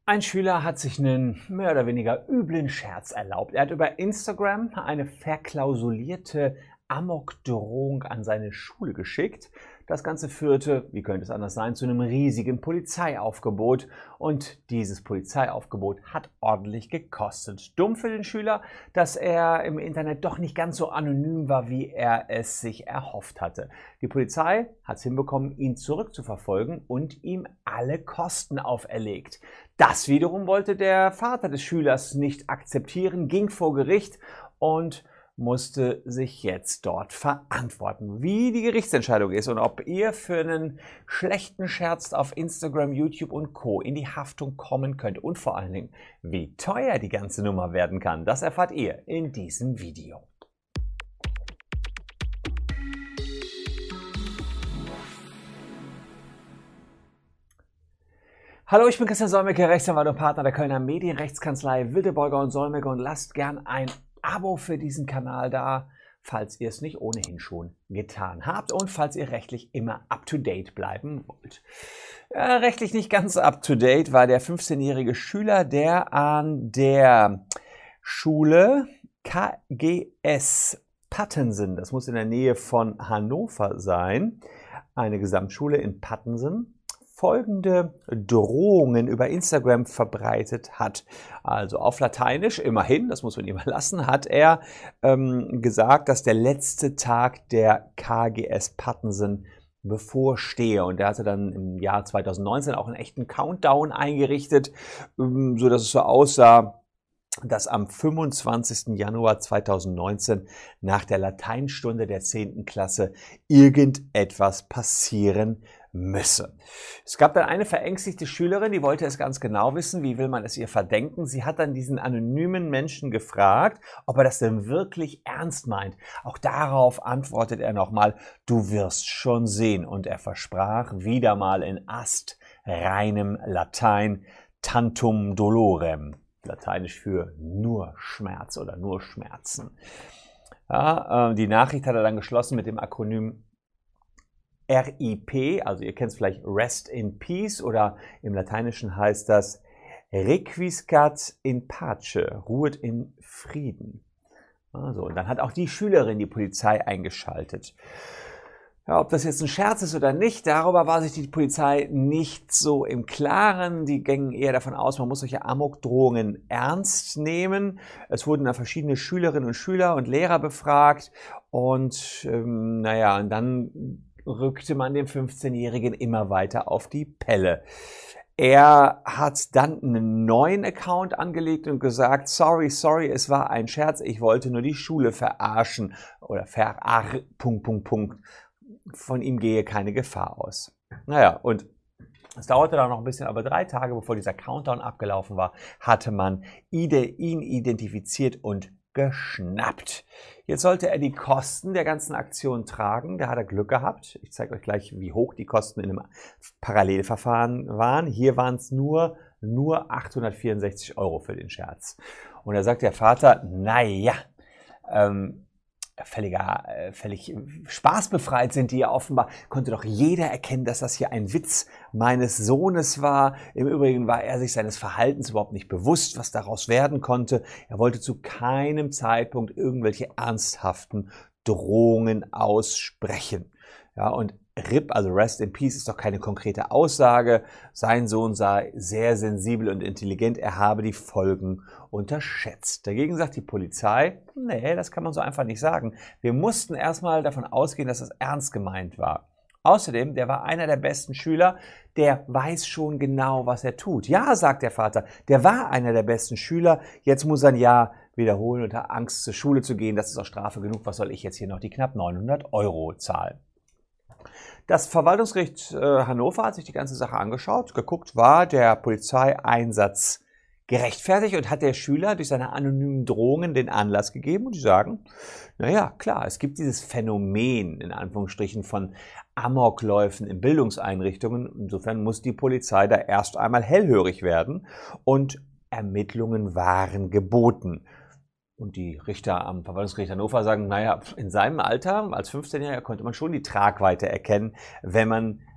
Ein Schüler hat sich einen mehr oder weniger üblen Scherz erlaubt. Er hat über Instagram eine verklausulierte Amokdrohung an seine Schule geschickt. Das Ganze führte, wie könnte es anders sein, zu einem riesigen Polizeiaufgebot. Und dieses Polizeiaufgebot hat ordentlich gekostet. Dumm für den Schüler, dass er im Internet doch nicht ganz so anonym war, wie er es sich erhofft hatte. Die Polizei hat es hinbekommen, ihn zurückzuverfolgen und ihm alle Kosten auferlegt. Das wiederum wollte der Vater des Schülers nicht akzeptieren, ging vor Gericht und musste sich jetzt dort verantworten. Wie die Gerichtsentscheidung ist und ob ihr für einen schlechten Scherz auf Instagram, YouTube und Co. in die Haftung kommen könnt und vor allen Dingen, wie teuer die ganze Nummer werden kann, das erfahrt ihr in diesem Video. Hallo, ich bin Christian Solmecke, Rechtsanwalt und Partner der Kölner Medienrechtskanzlei Wildeborger und Solmecke und lasst gern ein Abo für diesen Kanal da, falls ihr es nicht ohnehin schon getan habt und falls ihr rechtlich immer up-to-date bleiben wollt. Rechtlich nicht ganz up-to-date war der 15-jährige Schüler, der an der Schule KGS Pattensen, das muss in der Nähe von Hannover sein, eine Gesamtschule in Pattensen, folgende Drohungen über Instagram verbreitet hat. Also auf Lateinisch, immerhin, das muss man ihm lassen, hat er gesagt, dass der letzte Tag der KGS Pattensen bevorstehe. Und er hatte dann im Jahr 2019 auch einen echten Countdown eingerichtet, sodass es so aussah, dass am 25. Januar 2019 nach der Lateinstunde der 10. Klasse irgendetwas passieren müsse. Es gab dann eine verängstigte Schülerin, die wollte es ganz genau wissen, wie will man es ihr verdenken. Sie hat dann diesen anonymen Menschen gefragt, ob er das denn wirklich ernst meint. Auch darauf antwortet er nochmal, du wirst schon sehen. Und er versprach wieder mal in astreinem Latein, tantum dolorem. Lateinisch für nur Schmerz oder nur Schmerzen. Ja, die Nachricht hat er dann geschlossen mit dem Akronym RIP, also ihr kennt es vielleicht Rest in Peace oder im Lateinischen heißt das Requiescat in Pace, ruhet in Frieden. Also, und dann hat auch die Schülerin die Polizei eingeschaltet. Ja, ob das jetzt ein Scherz ist oder nicht, darüber war sich die Polizei nicht so im Klaren. Die gingen eher davon aus, man muss solche Amokdrohungen ernst nehmen. Es wurden da verschiedene Schülerinnen und Schüler und Lehrer befragt und und dann rückte man dem 15-Jährigen immer weiter auf die Pelle. Er hat dann einen neuen Account angelegt und gesagt, sorry, es war ein Scherz, ich wollte nur die Schule verarschen oder von ihm gehe keine Gefahr aus. Und es dauerte dann noch ein bisschen, aber 3 Tage bevor dieser Countdown abgelaufen war, hatte man ihn identifiziert und geschnappt. Jetzt sollte er die Kosten der ganzen Aktion tragen. Da hat er Glück gehabt. Ich zeige euch gleich, wie hoch die Kosten in einem Parallelverfahren waren. Hier waren es nur 864 € für den Scherz. Und da sagt der Vater, völlig spaßbefreit sind die ja offenbar. Konnte doch jeder erkennen, dass das hier ein Witz meines Sohnes war. Im Übrigen war er sich seines Verhaltens überhaupt nicht bewusst, was daraus werden konnte. Er wollte zu keinem Zeitpunkt irgendwelche ernsthaften Drohungen aussprechen. Ja, und RIP, also Rest in Peace, ist doch keine konkrete Aussage. Sein Sohn sei sehr sensibel und intelligent, er habe die Folgen unterschätzt. Dagegen sagt die Polizei, nee, das kann man so einfach nicht sagen. Wir mussten erstmal davon ausgehen, dass das ernst gemeint war. Außerdem, der war einer der besten Schüler, der weiß schon genau, was er tut. Ja, sagt der Vater, der war einer der besten Schüler, jetzt muss er ein Jahr wiederholen, unter Angst zur Schule zu gehen. Das ist auch Strafe genug, was soll ich jetzt hier noch die knapp 900 € zahlen? Das Verwaltungsgericht Hannover hat sich die ganze Sache angeschaut, geguckt, war der Polizeieinsatz gerechtfertigt und hat der Schüler durch seine anonymen Drohungen den Anlass gegeben. Und die sagen, naja, klar, es gibt dieses Phänomen, in Anführungsstrichen, von Amokläufen in Bildungseinrichtungen. Insofern muss die Polizei da erst einmal hellhörig werden und Ermittlungen waren geboten. Und die Richter am Verwaltungsgericht Hannover sagen, naja, in seinem Alter, als 15-Jähriger, konnte man schon die Tragweite erkennen, wenn man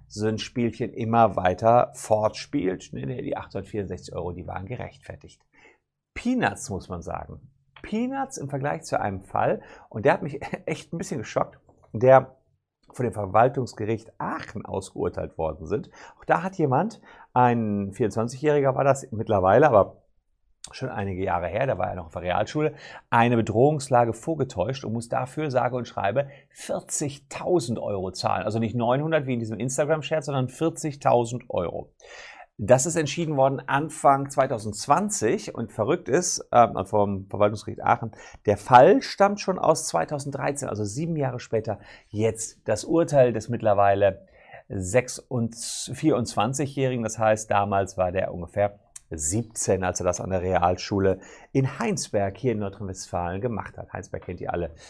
so ein Spielchen immer weiter fortspielt. Die 864 €, die waren gerechtfertigt. Peanuts, muss man sagen. Peanuts im Vergleich zu einem Fall, und der hat mich echt ein bisschen geschockt, der von dem Verwaltungsgericht Aachen ausgeurteilt worden sind. Auch da hat jemand, ein 24-Jähriger war das mittlerweile, aber schon einige Jahre her, da war er noch auf der Realschule, eine Bedrohungslage vorgetäuscht und muss dafür, sage und schreibe, 40.000 € zahlen. Also nicht 900 wie in diesem Instagram-Scherz, sondern 40.000 €. Das ist entschieden worden Anfang 2020 und verrückt ist, vom Verwaltungsgericht Aachen, der Fall stammt schon aus 2013, also 7 Jahre später. Jetzt das Urteil des mittlerweile 24-Jährigen, das heißt, damals war der ungefähr 17, als er das an der Realschule in Heinsberg hier in Nordrhein-Westfalen gemacht hat. Heinsberg kennt ihr alle.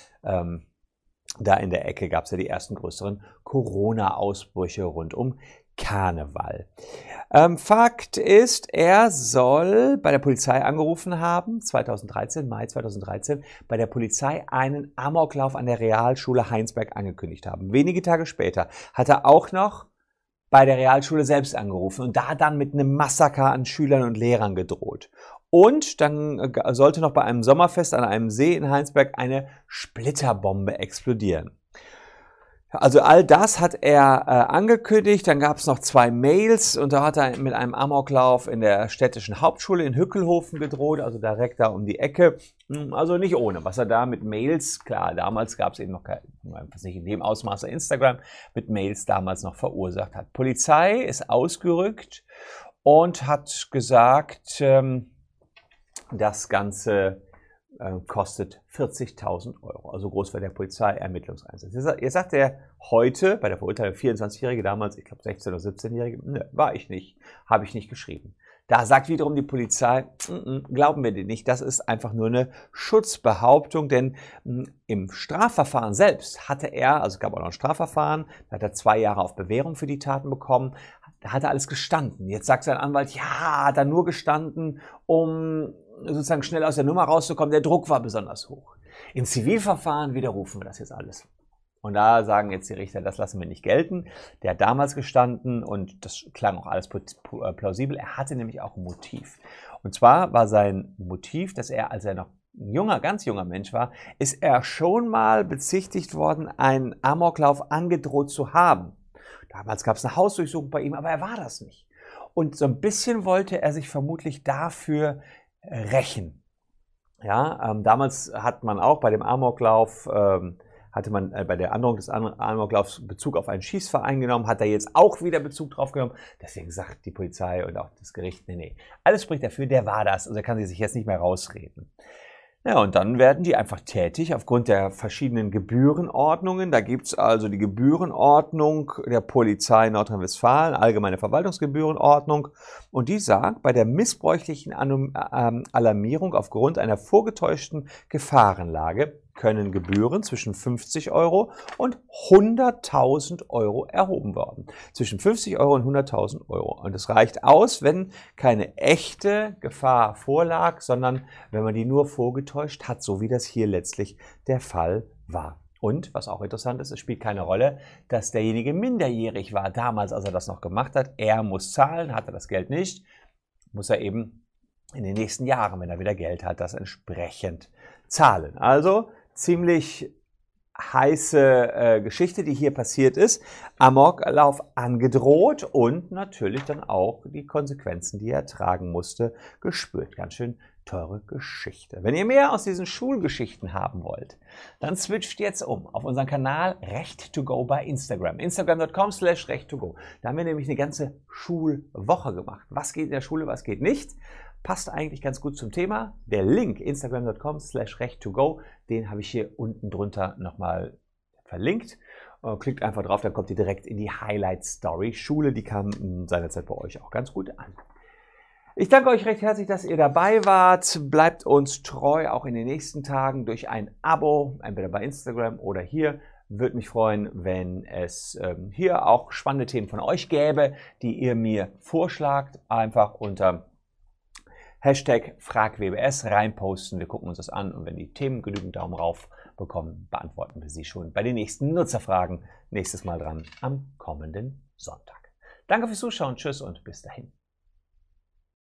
Da in der Ecke gab es ja die ersten größeren Corona-Ausbrüche rund um Karneval. Fakt ist, er soll bei der Polizei angerufen haben, Mai 2013, bei der Polizei einen Amoklauf an der Realschule Heinsberg angekündigt haben. Wenige Tage später hat er auch noch bei der Realschule selbst angerufen und da dann mit einem Massaker an Schülern und Lehrern gedroht. Und dann sollte noch bei einem Sommerfest an einem See in Heinsberg eine Splitterbombe explodieren. Also all das hat er angekündigt, dann gab es noch 2 Mails und da hat er mit einem Amoklauf in der städtischen Hauptschule in Hückelhofen gedroht, also direkt da um die Ecke. Also nicht ohne, was er da mit Mails, klar, damals gab es eben noch nicht in dem Ausmaß Instagram, mit Mails damals noch verursacht hat. Polizei ist ausgerückt und hat gesagt, das Ganze kostet 40.000 €. Also groß war der Polizeiermittlungseinsatz. Jetzt sagt er heute, bei der Verurteilung 24-Jährige, damals, ich glaube 16- oder 17-Jährige, ne, war ich nicht, habe ich nicht geschrieben. Da sagt wiederum die Polizei, glauben wir dir nicht, das ist einfach nur eine Schutzbehauptung, denn im Strafverfahren selbst hatte er, also es gab auch noch ein Strafverfahren, da hat er 2 Jahre auf Bewährung für die Taten bekommen, da hat er alles gestanden. Jetzt sagt sein Anwalt, ja, hat er nur gestanden, um sozusagen schnell aus der Nummer rauszukommen, der Druck war besonders hoch. Im Zivilverfahren widerrufen wir das jetzt alles. Und da sagen jetzt die Richter, das lassen wir nicht gelten. Der hat damals gestanden und das klang auch alles plausibel. Er hatte nämlich auch ein Motiv. Und zwar war sein Motiv, dass er, als er noch ein ganz junger Mensch war, ist er schon mal bezichtigt worden, einen Amoklauf angedroht zu haben. Damals gab es eine Hausdurchsuchung bei ihm, aber er war das nicht. Und so ein bisschen wollte er sich vermutlich dafür rächen. Ja, damals hat man auch bei dem Amoklauf, hatte man bei der Androhung des Amoklaufs Bezug auf einen Schießverein genommen, hat er jetzt auch wieder Bezug drauf genommen. Deswegen sagt die Polizei und auch das Gericht, nee, alles spricht dafür, der war das. Also er kann sich jetzt nicht mehr rausreden. Ja, und dann werden die einfach tätig aufgrund der verschiedenen Gebührenordnungen. Da gibt es also die Gebührenordnung der Polizei Nordrhein-Westfalen, allgemeine Verwaltungsgebührenordnung. Und die sagt, bei der missbräuchlichen Alarmierung aufgrund einer vorgetäuschten Gefahrenlage können Gebühren zwischen 50 € und 100.000 € erhoben werden. Zwischen 50 € und 100.000 €. Und es reicht aus, wenn keine echte Gefahr vorlag, sondern wenn man die nur vorgetäuscht hat, so wie das hier letztlich der Fall war. Und, was auch interessant ist, es spielt keine Rolle, dass derjenige minderjährig war, damals, als er das noch gemacht hat. Er muss zahlen, hat er das Geld nicht, muss er eben in den nächsten Jahren, wenn er wieder Geld hat, das entsprechend zahlen. Also ziemlich heiße Geschichte, die hier passiert ist. Amoklauf angedroht und natürlich dann auch die Konsequenzen, die er tragen musste, gespürt. Ganz schön teure Geschichte. Wenn ihr mehr aus diesen Schulgeschichten haben wollt, dann switcht jetzt um auf unseren Kanal Recht2Go bei Instagram. Instagram.com/Recht2Go. Da haben wir nämlich eine ganze Schulwoche gemacht. Was geht in der Schule, was geht nicht? Passt eigentlich ganz gut zum Thema. Der Link instagram.com/Recht2Go, den habe ich hier unten drunter nochmal verlinkt. Klickt einfach drauf, dann kommt ihr direkt in die Highlight Story Schule. Die kam seinerzeit bei euch auch ganz gut an. Ich danke euch recht herzlich, dass ihr dabei wart. Bleibt uns treu, auch in den nächsten Tagen durch ein Abo, entweder bei Instagram oder hier. Würde mich freuen, wenn es hier auch spannende Themen von euch gäbe, die ihr mir vorschlagt. Einfach unter #FragWBS reinposten. Wir gucken uns das an und wenn die Themen genügend Daumen rauf bekommen, beantworten wir sie schon bei den nächsten Nutzerfragen. Nächstes Mal dran am kommenden Sonntag. Danke fürs Zuschauen, tschüss und bis dahin.